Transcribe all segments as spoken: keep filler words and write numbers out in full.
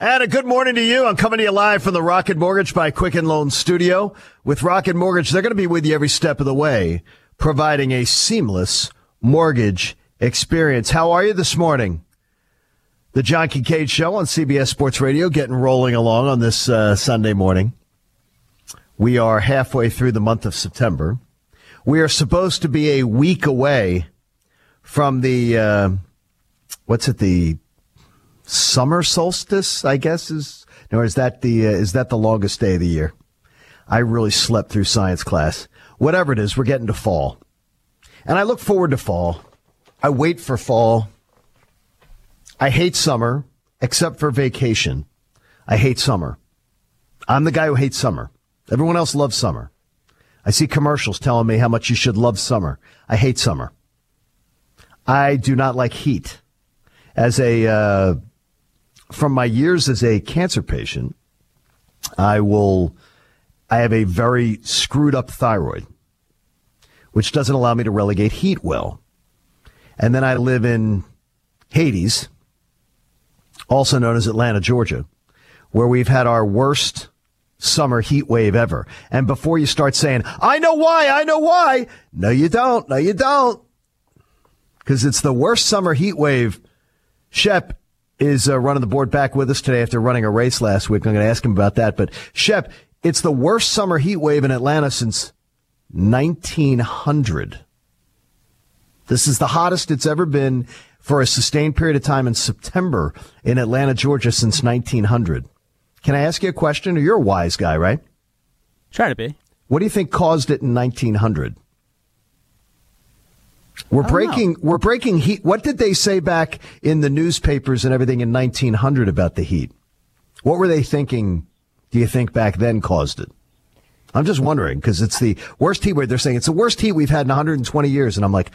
And a good morning to you. I'm coming to you live from the Rocket Mortgage by Quicken Loan Studio. With Rocket Mortgage, they're going to be with you every step of the way, providing a seamless mortgage experience. How are you this morning? The John Kincaid Show on C B S Sports Radio, getting rolling along on this uh, Sunday morning. We are halfway through the month of September. We are supposed to be a week away from the, uh, what's it, the summer solstice, I guess, is, or is that the, uh, is that the longest day of the year? I really slept through science class. Whatever it is, we're getting to fall. And I look forward to fall. I wait for fall. I hate summer, except for vacation. I hate summer. I'm the guy who hates summer. Everyone else loves summer. I see commercials telling me how much you should love summer. I hate summer. I do not like heat. As a, uh, from my years as a cancer patient, I will, I have a very screwed up thyroid, which doesn't allow me to relegate heat well. And then I live in Hades, also known as Atlanta, Georgia, where we've had our worst summer heat wave ever. And before you start saying, I know why, I know why. No, you don't. No, you don't. Because it's the worst summer heat wave. Shep is uh, running the board back with us today after running a race last week. I'm going to ask him about that. But Shep, it's the worst summer heat wave in Atlanta since nineteen hundred. This is the hottest it's ever been for a sustained period of time in September in Atlanta, Georgia since nineteen hundred. Can I ask you a question? You're a wise guy, right? Try to be. What do you think caused it in nineteen hundred? We're breaking, know. we're breaking heat. What did they say back in the newspapers and everything in nineteen hundred about the heat? What were they thinking, do you think, back then caused it? I'm just wondering, because it's the worst heat wave. They're saying it's the worst heat we've had in one hundred twenty years. And I'm like,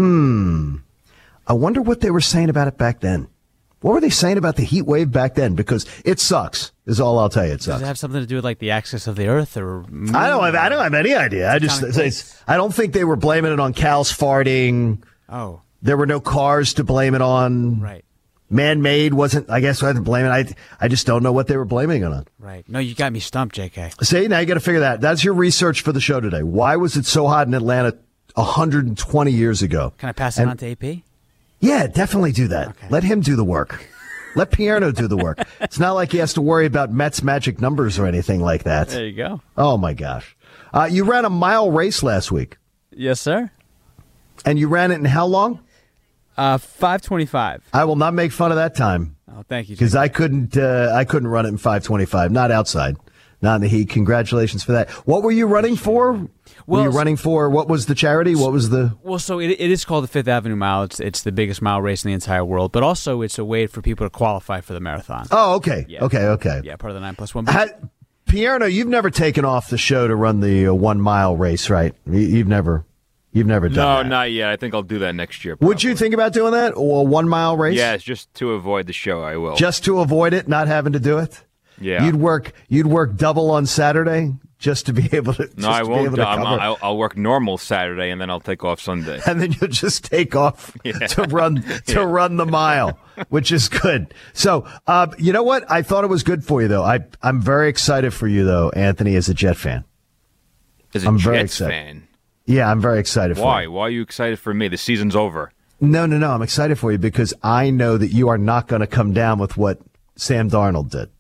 hmm, I wonder what they were saying about it back then. What were they saying about the heat wave back then? Because it sucks, is all I'll tell you. It sucks. Does it have something to do with, like, the axis of the Earth? Or I don't have, I don't have any idea. I just, it's, I don't think they were blaming it on cows farting. Oh. There were no cars to blame it on. Right. Man-made wasn't, I guess I had to blame it. I, I just don't know what they were blaming it on. Right. No, you got me stumped, J K. See, now you got to figure that. That's your research for the show today. Why was it so hot in Atlanta one hundred twenty years ago? Can I pass it and, on to A P? Yeah, definitely do that. Okay. Let him do the work. Let Pierno do the work. It's not like he has to worry about Mets magic numbers or anything like that. There you go. Oh, my gosh. Uh, you ran a mile race last week. Yes, sir. And you ran it in how long? Uh, five twenty-five. I will not make fun of that time. Oh, thank you. Because I couldn't, uh, I couldn't run it in five twenty-five. Not outside. Not in the heat. Congratulations for that. What were you running for? Well, were you running for, what was the charity? What was the... Well, so it, it is called the Fifth Avenue Mile. It's it's the biggest mile race in the entire world, but also it's a way for people to qualify for the marathon. Oh, okay. Yeah. Okay, okay. Yeah, part of the nine plus one. Had, Pierno, you've never taken off the show to run the uh, one mile race, right? You, you've never... You've never done no, that. No, not yet. I think I'll do that next year. Probably. Would you think about doing that? Or a one-mile race? Yes, just to avoid the show, I will. Just to avoid it, not having to do it? Yeah. You'd work You'd work double on Saturday just to be able to No, I won't. To I'm, I'll, I'll work normal Saturday, and then I'll take off Sunday. And then you'll just take off yeah. to run to yeah. run the mile, which is good. So, uh, you know what? I thought it was good for you, though. I, I'm very excited for you, though, Anthony, as a Jet fan. As a I'm Jets very excited. fan? Yeah, I'm very excited for you. Why? Why are you excited for me? The season's over. No, no, no. I'm excited for you because I know that you are not going to come down with what Sam Darnold did.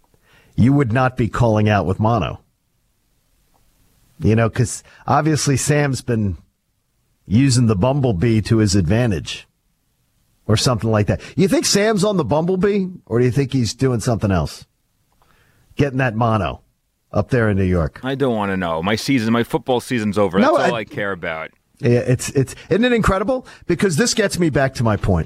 You would not be calling out with mono. You know, because obviously Sam's been using the Bumblebee to his advantage or something like that. You think Sam's on the Bumblebee or do you think he's doing something else? Getting that mono up there in New York. I don't want to know. My season, my football season's over. That's no, all I, I care about. Yeah, it's it's isn't it incredible? Because this gets me back to my point.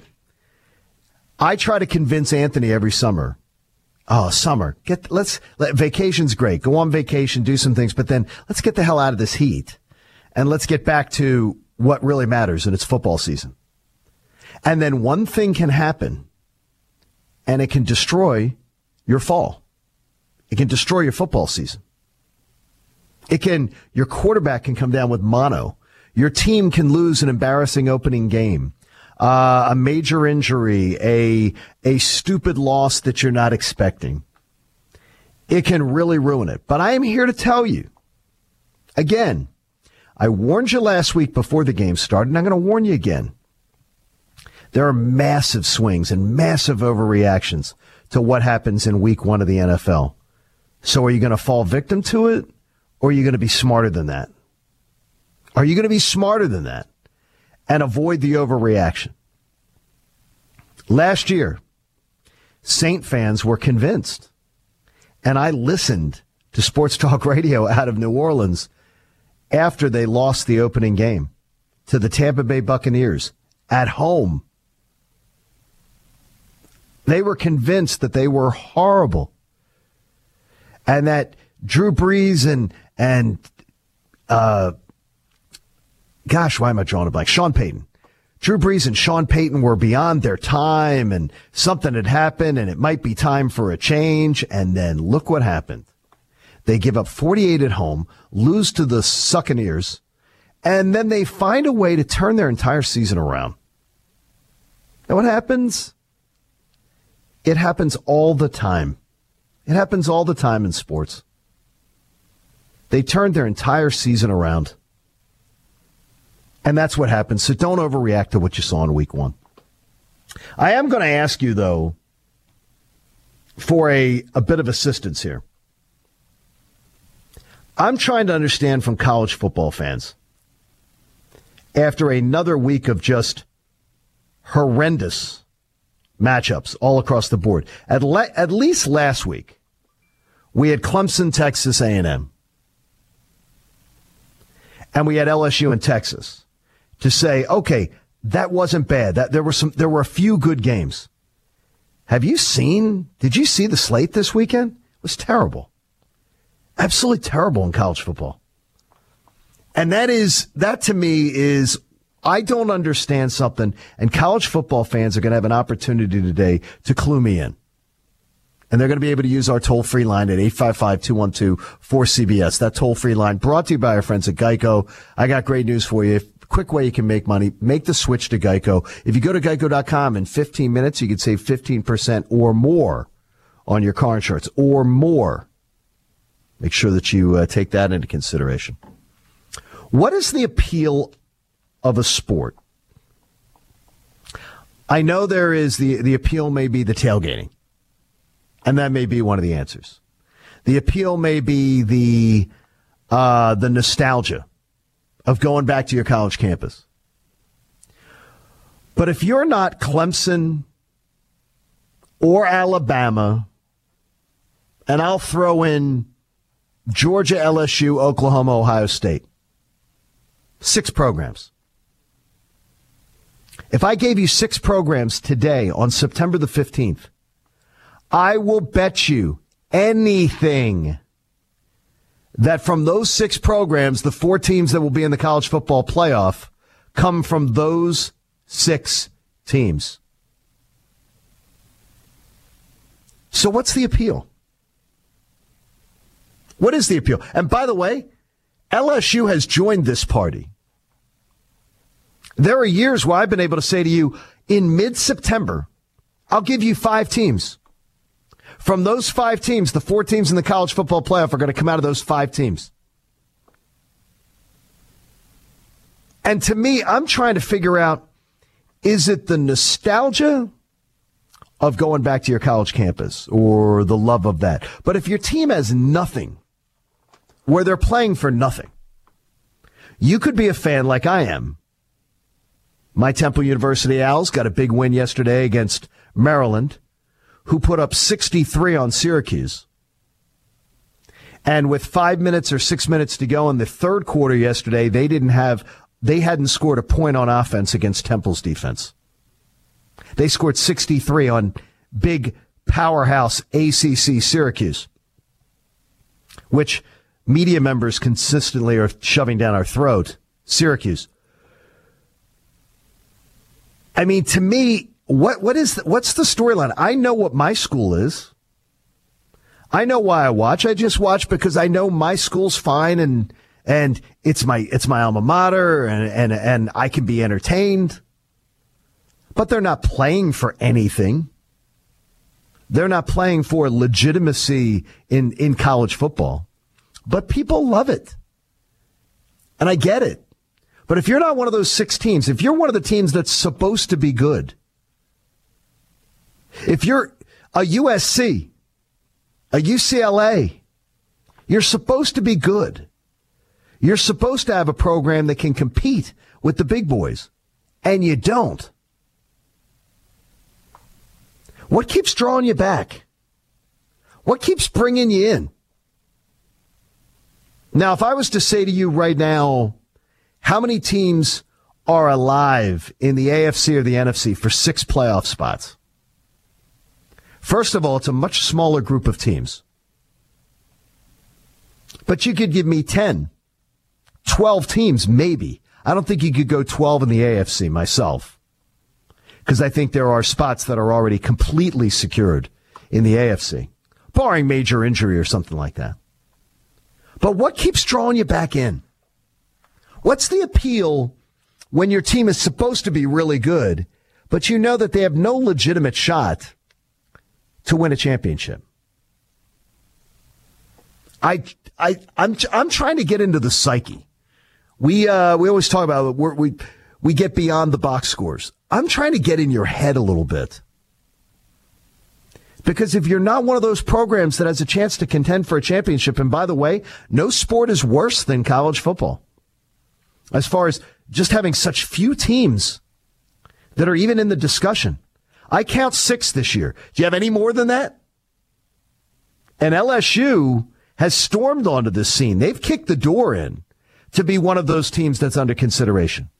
I try to convince Anthony every summer. Oh, summer. Get let's let, vacation's great. Go on vacation, do some things, but then let's get the hell out of this heat. And let's get back to what really matters, and it's football season. And then one thing can happen, and it can destroy your fall. It can destroy your football season. It can, your quarterback can come down with mono. Your team can lose an embarrassing opening game. uh, a major injury, a a stupid loss that you're not expecting, it can really ruin it. But I am here to tell you, again, I warned you last week before the game started, and I'm going to warn you again. There are massive swings and massive overreactions to what happens in week one of the N F L. So are you going to fall victim to it, or are you going to be smarter than that? Are you going to be smarter than that and avoid the overreaction? Last year, Saint fans were convinced, and I listened to Sports Talk Radio out of New Orleans after they lost the opening game to the Tampa Bay Buccaneers at home. They were convinced that they were horrible and that Drew Brees and, and uh, gosh, why am I drawing a blank? Sean Payton. Drew Brees and Sean Payton were beyond their time, and something had happened, and it might be time for a change. And then look what happened. They give up forty-eight at home, lose to the Buccaneers, and then they find a way to turn their entire season around. And what happens? It happens all the time. It happens all the time in sports. They turned their entire season around. And that's what happens. So don't overreact to what you saw in week one. I am going to ask you, though, for a, a bit of assistance here. I'm trying to understand from college football fans, after another week of just horrendous matchups all across the board. At, le- at least last week, we had Clemson, Texas A and M. And we had L S U and Texas. To say, okay, that wasn't bad. That there were some, there were a few good games. Have you seen? Did you see the slate this weekend? It was terrible, absolutely terrible in college football. And that is that to me is I don't understand something. And college football fans are going to have an opportunity today to clue me in. And they're going to be able to use our toll-free line at eight five five, two one two, four C B S. That toll-free line brought to you by our friends at Geico. I got great news for you. Quick way you can make money. Make the switch to Geico. If you go to geico dot com in fifteen minutes, you can save fifteen percent or more on your car insurance or more. Make sure that you uh, take that into consideration. What is the appeal of a sport? I know there is the, the appeal may be the tailgating. And that may be one of the answers. The appeal may be the uh, the nostalgia of going back to your college campus. But if you're not Clemson or Alabama, and I'll throw in Georgia, L S U, Oklahoma, Ohio State, six programs. If I gave you six programs today on September the fifteenth, I will bet you anything that from those six programs, the four teams that will be in the college football playoff come from those six teams. So what's the appeal? What is the appeal? And by the way, L S U has joined this party. There are years where I've been able to say to you, in mid-September, I'll give you five teams. From those five teams, the four teams in the college football playoff are going to come out of those five teams. And to me, I'm trying to figure out, is it the nostalgia of going back to your college campus or the love of that? But if your team has nothing, where they're playing for nothing, you could be a fan like I am. My Temple University Owls got a big win yesterday against Maryland, who put up sixty-three on Syracuse. And with five minutes or six minutes to go in the third quarter yesterday, they didn't have, they hadn't scored a point on offense against Temple's defense. They scored sixty-three on big powerhouse A C C Syracuse, which media members consistently are shoving down our throat. Syracuse. I mean, to me, What what is the, what's the storyline? I know what my school is. I know why I watch. I just watch because I know my school's fine and and it's my it's my alma mater and and and I can be entertained. but they're not playing for anything. They're not playing for legitimacy in, in college football. But people love it. And I get it. But if you're not one of those six teams, if you're one of the teams that's supposed to be good, if you're a U S C, a U C L A, you're supposed to be good. You're supposed to have a program that can compete with the big boys, and you don't. What keeps drawing you back? What keeps bringing you in? Now, if I was to say to you right now, how many teams are alive in the A F C or the N F C for six playoff spots? First of all, it's a much smaller group of teams. But you could give me ten, twelve teams, maybe. I don't think you could go twelve in the A F C myself, because I think there are spots that are already completely secured in the A F C, barring major injury or something like that. But what keeps drawing you back in? What's the appeal when your team is supposed to be really good, but you know that they have no legitimate shot to win a championship? I, I, I'm, I'm trying to get into the psyche. We, uh, we always talk about we're, we, we get beyond the box scores. I'm trying to get in your head a little bit. Because if you're not one of those programs that has a chance to contend for a championship, and by the way, no sport is worse than college football, as far as just having such few teams that are even in the discussion. I count six this year. Do you have any more than that? And L S U has stormed onto this scene. They've kicked the door in to be one of those teams that's under consideration.